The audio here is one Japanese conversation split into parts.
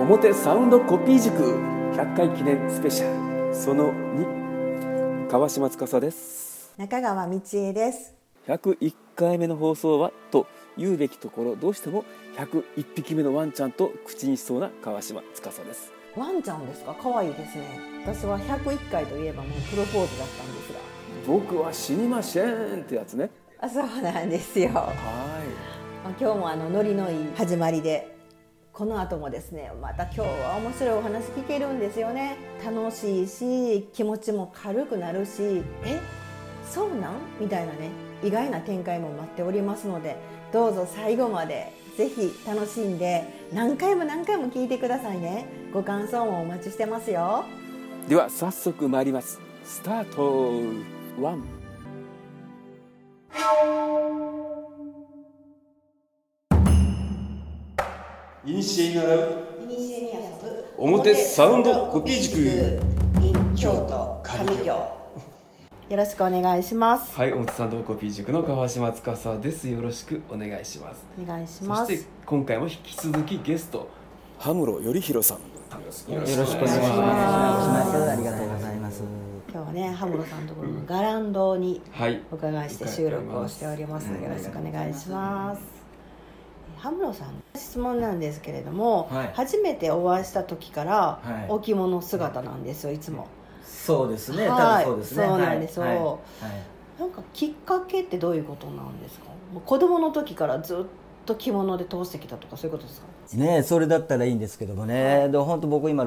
表サウンドコピー塾100回記念スペシャルその2、川島司です。 中川道恵です。 101回目の放送はと言うべきところ、どうしても101匹目のワンちゃんと口にしそうな川島司です。 ワンちゃんですか？可愛いですね。私は101回といえばもうプロポーズだったんですが、 僕は死にませんってやつね。 そうなんですよ。今日もノリのいい始まりで、この後もですね、また今日は面白いお話聞けるんですよね。楽しいし、気持ちも軽くなるし、そうなんみたいなね、意外な展開も待っておりますので、どうぞ最後までぜひ楽しんで何回も聞いてくださいね。ご感想もお待ちしてますよ。 では早速参ります。スタート。1。 イニシエに習う表サウンドコピー塾 in 京都上京。よろしくお願いします。 はい、表サウンドコピー塾の川島司です。よろしくお願いします。 お願いします。 そして今回も引き続きゲスト羽室頼弘さん、 よろしくお願いします。ありがとうございます。 今日はね、羽室さんのところの伽藍堂にお伺いして収録をしております。よろしくお願いします。羽室さん、質問なんですけれども、初めてお会いした時からお着物姿なんですよ、いつも。 そうですね、多分そうですね。 そうなんですよ。なんかきっかけってどういうことなんですか？もう子供の時からずっと着物で通してきたとか、そういうことですかね？それだったらいいんですけどもね。で本当僕今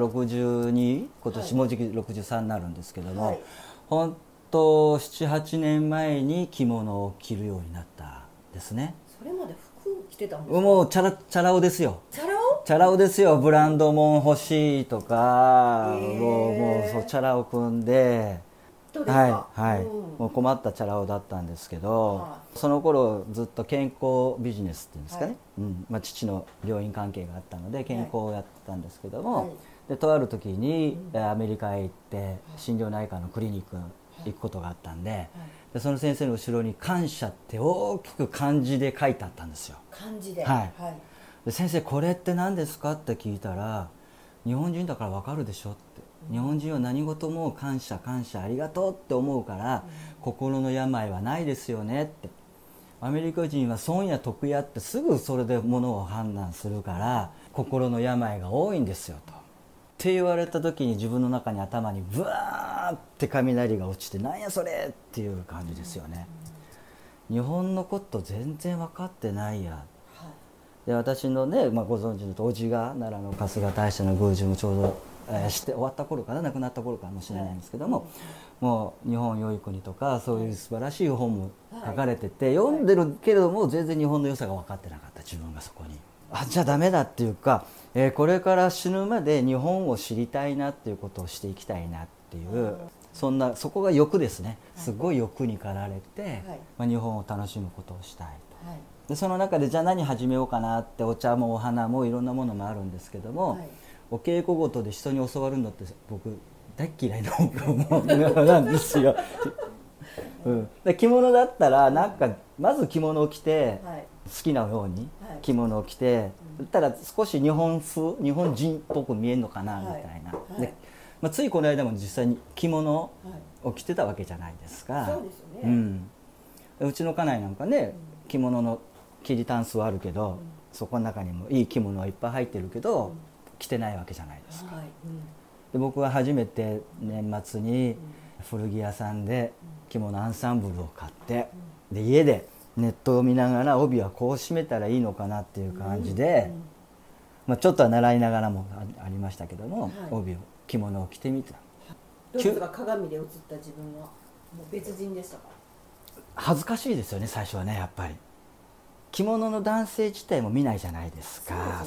62、今年もうじき63になるんですけども、本当7、8年前に着物を着るようになったですね。 それまで服着てたんですか？ もうチャラ男ですよ。 チャラ男？ チャラ男ですよ。ブランドもん欲しいとか、もうそうチャラ男組んで、もう困ったチャラ男だったんですけど、その頃ずっと健康ビジネスっていうんですかね、父の病院関係があったので健康をやってたんですけども、でとある時にアメリカへ行って心療内科のクリニック行くことがあったんで、でその先生の後ろに感謝って大きく漢字で書いてあったんですよ。 漢字で。 で先生これって何ですかって聞いたら、日本人だから分かるでしょって、日本人は何事も感謝ありがとうって思うから、心の病はないですよねって、アメリカ人は損や得やってすぐそれで物を判断するから心の病が多いんですよとって言われた時に、自分の中に頭にブワーって雷が落ちて、なんやそれっていう感じですよね。日本のこと全然分かってないや。で私のね、ご存知のとおじが奈良の春日大社の宮司もちょうど、して終わった頃から亡くなった頃かもしれないんですけども、もう日本良い国とかそういう素晴らしい本も書かれてて、読んでるけれども全然日本の良さが分かってなかった自分がそこに、じゃあダメだっていうか、これから死ぬまで日本を知りたいなっていうことをしていきたいなっていう、そこが欲ですね。すごい欲に駆られて、日本を楽しむことをしたいと。でその中でじゃあ何始めようかなって、お茶もお花もいろんなものもあるんですけども、お稽古ごとで人に教わるのって僕大嫌いなものなんですよ。で着物だったらなんかまず着物を着て、好きなように着物を着て、だったら少し日本風、日本人っぽく見えるのかなみたいな。でついこの間も実際に着物を着てたわけじゃないですか。 そうですよね。 うちの家内なんかね、着物の切りタンスはあるけど、そこの中にもいい着物はいっぱい入ってるけど、着てないわけじゃないですか。で僕は初めて年末に古着屋さんで着物アンサンブルを買って、で家でネットを見ながら帯はこう締めたらいいのかなっていう感じで、ちょっとは習いながらもありましたけども、帯を着物を着てみた。 どうですか？鏡で映った自分はもう別人でしたか？ 恥ずかしいですよね、最初はね。やっぱり着物の男性自体も見ないじゃないですか。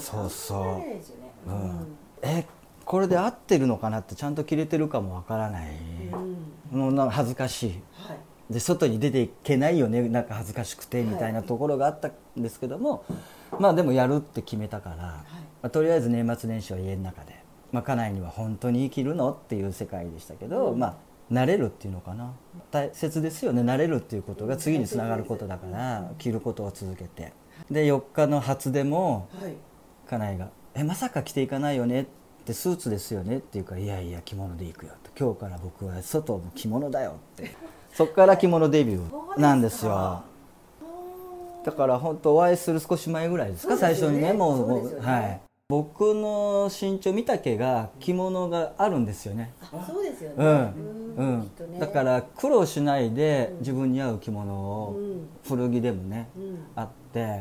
これで合ってるのかなって、ちゃんと着れてるかもわからない、もうなんか恥ずかしい、で外に出ていけないよね、なんか恥ずかしくてみたいなところがあったんですけども、でもやるって決めたから、とりあえず年末年始は家の中で、家内には本当に生きるのっていう世界でしたけど、慣れるっていうのかな、大切ですよね。慣れるっていうことが次につながることだから、着ることを続けて、で4日の初出も家内がまさか着ていかないよねってスーツですよねっていうか、いやいや着物で行くよと、今日から僕は外の着物だよってそこから着物デビューなんですよ。だから本当お会いする少し前ぐらいですか、最初にね。もう、はい、僕の身長見丈が着物があるんですよね。 そうですよね。 だから苦労しないで自分に合う着物を古着でもね、あって、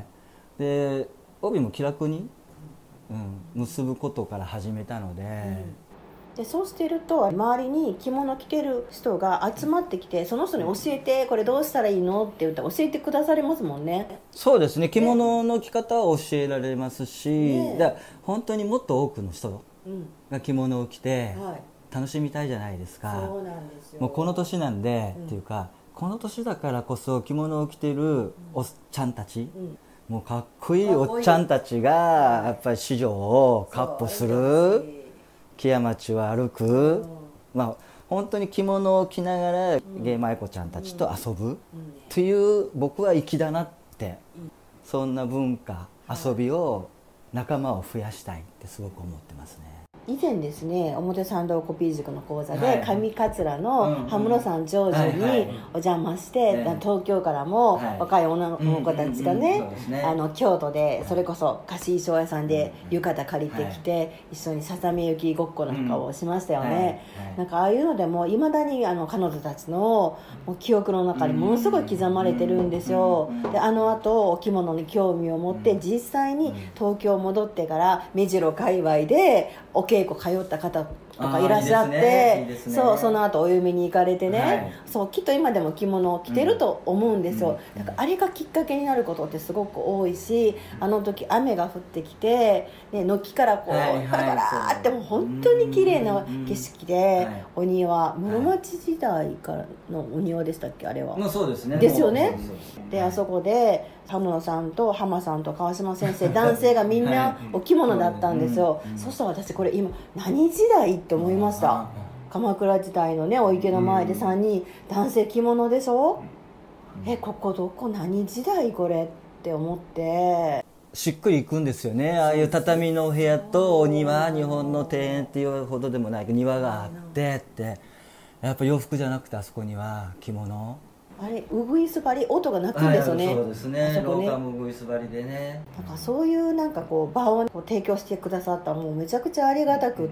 で帯も気楽に、結ぶことから始めたので、 でそうしてると周りに着物着てる人が集まってきて、その人に教えてこれどうしたらいいのって言ったら教えてくだされますもんね。 そうですね、着物の着方は教えられますし、だ本当にもっと多くの人が着物を着て楽しみたいじゃないですか。 そうなんですよ。 もうこの年なんで、っていうかこの年だからこそ着物を着てるおっちゃんたち、もうかっこいいおっちゃんたちがやっぱり市場をかっ歩する、木屋町を歩く、本当に着物を着ながら芸舞妓ちゃんたちと遊ぶという僕は粋だなって、そんな文化遊びを仲間を増やしたいってすごく思ってますね。 以前ですね、表参道コピー塾の講座で上桂の羽室山長寿にお邪魔して、東京からも若い女の子たちがね、京都でそれこそ貸衣装屋さんで浴衣借りてきて、一緒にささみゆきごっこなんかをしましたよね。なんかああいうのでもいまだに彼女たちのもう記憶の中にものすごい刻まれてるんですよ。であの後お着物に興味を持って実際に東京戻ってから目白界隈でお稽古通った方とかいらっしゃって、その後お嫁に行かれてね、そうきっと今でも着物を着てると思うんですよ。だからあれがきっかけになることってすごく多いし、あの時雨が降ってきて、軒からこうパラパラってもう本当に綺麗な景色で、お庭室町時代からのお庭でしたっけ、あれは。 そうですね。 ですよね。であそこで田村さんと浜さんと川島先生男性がみんなお着物だったんですよ。そしたら私これ今何時代って思いました。鎌倉時代のねお池の前で3人男性着物でしょ。ここどこ何時代これって思ってしっくりいくんですよね。ああいう畳のお部屋とお庭、日本の庭園っていうほどでもないけど庭があってって、やっぱ洋服じゃなくてあそこには着物、 あれうぐいす張り音が鳴くんですよね。 そうですね、廊下もうぐいす張りでね。 なんかそういうなんかこう場を提供してくださったもうめちゃくちゃありがたくって、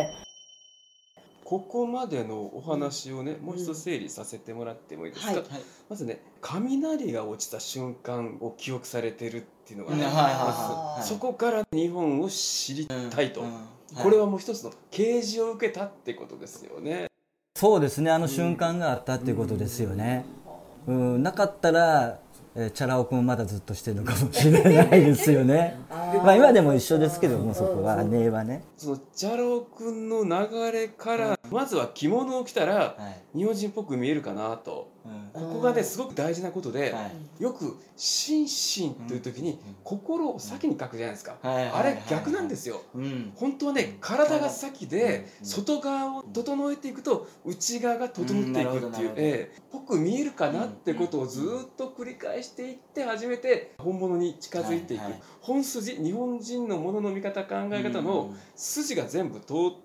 ここまでのお話をね、もう一度整理させてもらってもいいですか。まずね、雷が落ちた瞬間を記憶されてるっていうのがね、まずそこから日本を知りたいと、これはもう一つの啓示を受けたってことですよね。 そうですね、あの瞬間があったっていうことですよね。なかったらチャラ男もまだずっとしてるのかもしれないですよね。今でも一緒ですけども、そこは根はね。 そのチャラ男くんの流れから、まずは着物を着たら日本人っぽく見えるかなと、ここがねすごく大事なことで、よく心身という時に心を先に書くじゃないですか。あれ逆なんですよ。本当はね体が先で外側を整えていくと内側が整っていくっていう、ぽく見えるかなってことをずっと繰り返していって初めて本物に近づいていく。本筋、日本人のものの見方考え方の筋が全部通って、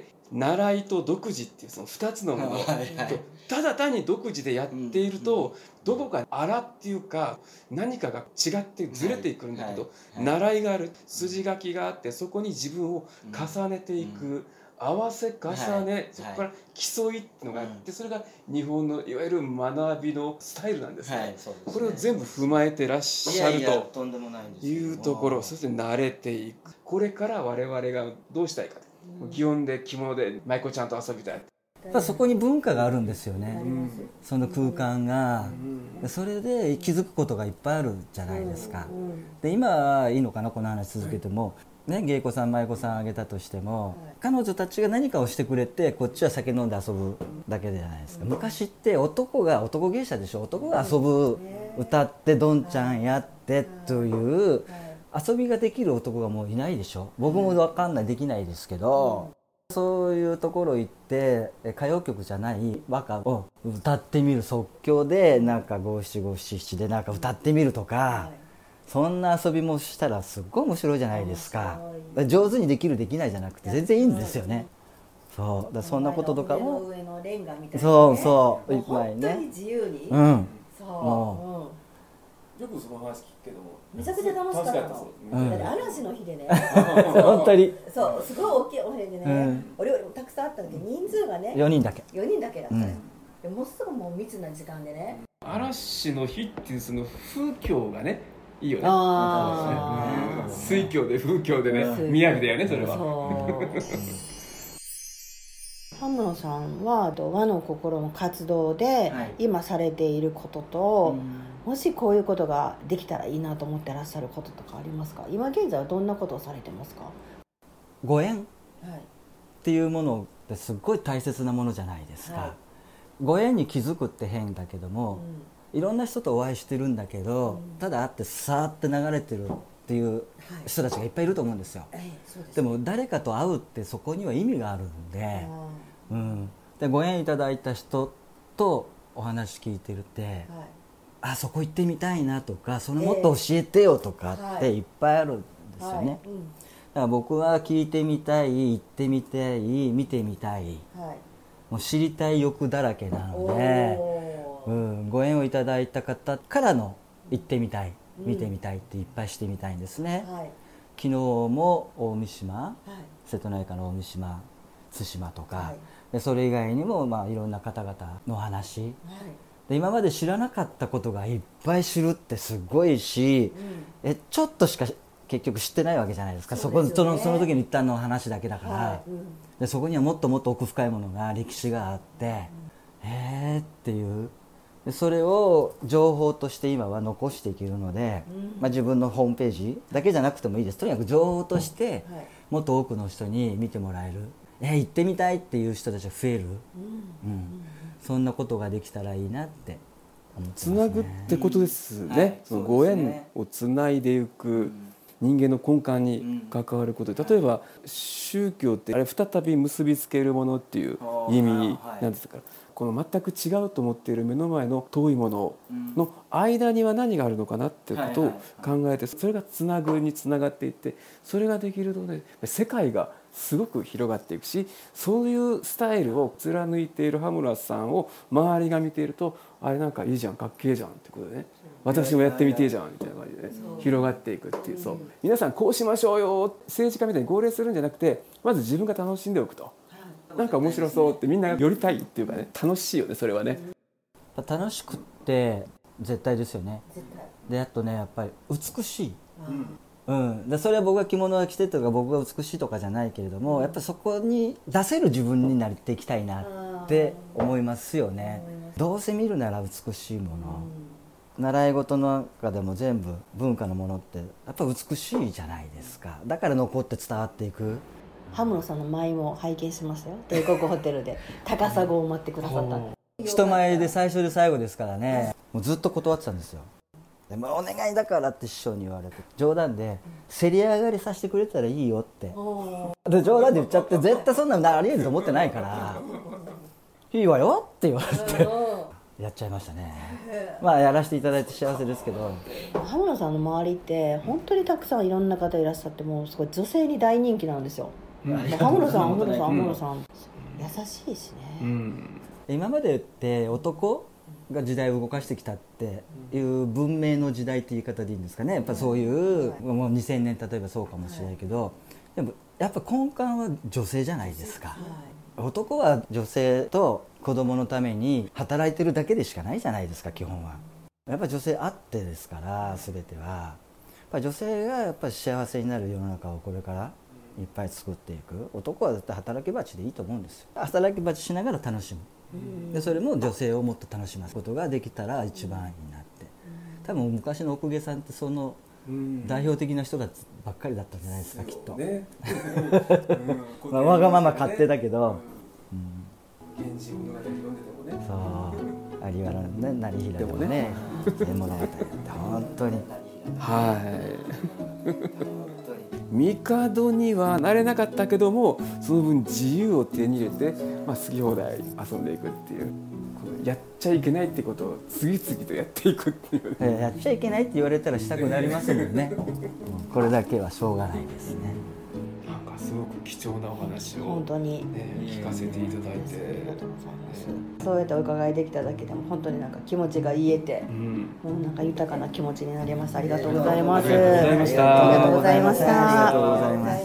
習いと独自っていうその2つのものと、ただ単に独自でやっているとどこか荒っていうか何かが違ってずれていくんだけど、習いがある、筋書きがあって、そこに自分を重ねていく、合わせ重ね、そこから競いっていうのがあって、それが日本のいわゆる学びのスタイルなんですね。これを全部踏まえてらっしゃるというところ、そして慣れていく。これから我々がどうしたいか、祇園で着物で舞妓ちゃんと遊びたい。 そこに文化があるんですよね、その空間が。それで気づくことがいっぱいあるじゃないですか。で今はいいのかな、この話続けても、芸妓さん舞妓さんあげたとしても、彼女たちが何かをしてくれてこっちは酒飲んで遊ぶだけじゃないですか。昔って男芸者でしょ、男が遊ぶ、歌ってどんちゃんやってという遊びができる男がもういないでしょ。僕も分かんない、できないですけど、そういうところ行って歌謡曲じゃない和歌を歌ってみる、即興でなんか五七五七七でなんか歌ってみるとか、 そんな遊びもしたらすっごい面白いじゃないですか。上手にできるできないじゃなくて全然いいんですよね。そうだ、そんなこととかも上のレンガみたいな、ね、 そうそういっぱいね、 本当に自由に、 うん、 そう、 よくその話聞くけどもめちゃくちゃ楽しかったの。だって嵐の日でね本当にそうすごい大きいお部屋でね、お料理もたくさんあったんだけど人数がね 4人だけだったよ、でもうすぐもう密な時間でね、 嵐の日っていうその風景がねいいよね。水郷で風景でね、雅だよねそれは。 羽室さんは和の心の活動で今されていることと、もしこういうことができたらいいなと思ってらっしゃることとかありますか？今現在はどんなことをされてますか？ ご縁っていうものってすっごい大切なものじゃないですか、ご縁に気づくって変だけども、いろんな人とお会いしてるんだけど、ただ会ってさーって流れてるっていう人たちがいっぱいいると思うんですよ、でも誰かと会うってそこには意味があるんで、でご縁いただいた人とお話聞いてるって、あそこ行ってみたいなとか、そのもっと教えてよとかっていっぱいあるんですよね、だから僕は聞いてみたい、行ってみたい、見てみたい、もう知りたい欲だらけなので、ご縁をいただいた方からの行ってみたい、見てみたいっていっぱいしてみたいんですね、昨日も大三島、瀬戸内海の大三島、対馬とか、でそれ以外にもいろんな方々の話、で今まで知らなかったことがいっぱい知るってすごいし、ちょっとしか結局知ってないわけじゃないですか。その時に一旦の話だけだから、でそこにはもっともっと奥深いものが、歴史があって、っていう、でそれを情報として今は残していけるので、自分のホームページだけじゃなくてもいいです。とにかく情報としてもっと多くの人に見てもらえる、行ってみたいっていう人たちが増える、そんなことができたらいいなって思ってますね。 つなぐってことですね、そのご縁をつないでいく、人間の根幹に関わることで、例えば宗教ってあれ再び結びつけるものっていう意味なんですから、この全く違うと思っている目の前の遠いものの間には何があるのかなってことを考えて、それがつなぐにつながっていって、それができるとね、世界がすごく広がっていくし、そういうスタイルを貫いている羽村さんを周りが見ていると、あれなんかいいじゃん、かっけえじゃんってことでね、私もやってみてえじゃんみたいな感じでね、広がっていくっていう、そう皆さんこうしましょうよ、政治家みたいに号令するんじゃなくて、まず自分が楽しんでおくと、なんか面白そうってみんな寄りたいっていうかね、楽しいよねそれはね。 楽しくって絶対ですよね。であとね、やっぱり美しい、でそれは僕が着物を着てとか僕が美しいとかじゃないけれども、やっぱりそこに出せる自分になっていきたいなって思いますよね。どうせ見るなら美しいもの、習い事の中でも全部文化のものってやっぱ美しいじゃないですか。だから残って伝わっていく。 羽室さんの舞も拝見しましたよ、帝国ホテルで高砂を待ってくださった。 人前で最初で最後ですからね、もうずっと断ってたんですよ。でもお願いだからって師匠に言われて、冗談で競り上がりさせてくれたらいいよってで冗談で言っちゃって、絶対そんなのありえると思ってないからいいわよって言われてやっちゃいましたね。やらせていただいて幸せですけど、 羽室さんの周りって本当にたくさんいろんな方いらっしゃって、もうすごい女性に大人気なんですよ。羽室さん優しいしね、 今までって男が時代を動かしてきたっていう文明の時代って言い方でいいんですかね。やっぱそういうもう2000年例えばそうかもしれないけど、でもやっぱ根幹は女性じゃないですか。男は女性と子供のために働いてるだけでしかないじゃないですか、基本は。やっぱ女性あってですから、全てはやっぱ女性がやっぱり幸せになる世の中をこれからいっぱい作っていく。男は絶対働き蜂でいいと思うんですよ。働き蜂しながら楽しむ、でそれも女性をもっと楽しますことができたら一番いいなって。多分昔の奥下さんってその代表的な人ばっかりだったんじゃないですか、きっと、わがまま勝手だけど、 源氏物語読んでてもね、 そう有原のね、成平でもね、物語って本当にはい帝にはなれなかったけどもその分自由を手に入れて、好き放題遊んでいくっていう、やっちゃいけないってことを次々とやっていくっていう、 やっちゃいけないって言われたらしたくなりますもんねこれだけはしょうがないですね。 なんかすごく貴重なお話を、 本当に、 聞かせていただいて、 ありがとうございます。そうやってお伺いできただけでも本当になんか気持ちが癒えて、もうなんか豊かな気持ちになります。ありがとうございます。 ありがとうございました。 ありがとうございました。 ありがとうございます。